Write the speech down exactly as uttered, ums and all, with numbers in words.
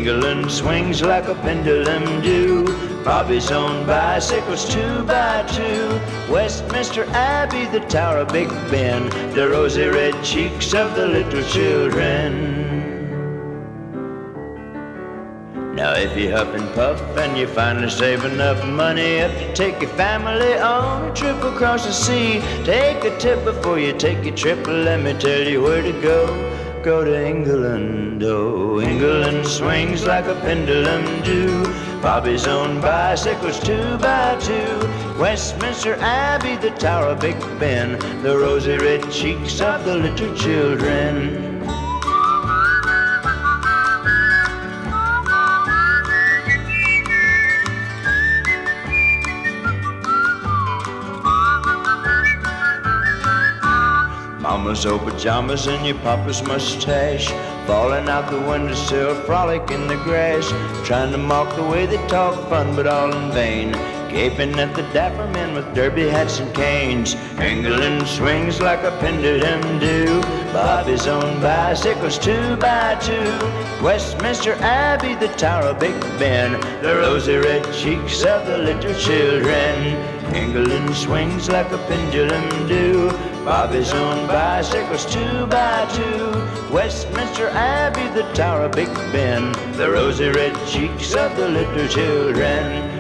England swings like a pendulum do. Bobby's own bicycles two by two. Westminster Abbey, the Tower of Big Ben, the rosy red cheeks of the little children. Now if you huff and puff and you finally save enough money up to take your family on a trip across the sea, take a tip before you take your trip. Let me tell you where to go. Go to England, oh, England swings like a pendulum do. Bobby's own bicycles two by two. Westminster Abbey, the Tower of Big Ben, the rosy red cheeks of the little children. Mama's old pajamas and your papa's mustache, falling out the windowsill, frolic in the grass, trying to mock the way they talk fun, but all in vain, gaping at the dapper men with derby hats and canes. England swings like a pendulum do. Bobby's own bicycles two by two. Westminster Abbey, the Tower of Big Ben, the rosy red cheeks of the little children. England swings like a pendulum do. Bobby's own bicycles two by two. Westminster Abbey, the Tower of Big Ben, the rosy red cheeks of the little children.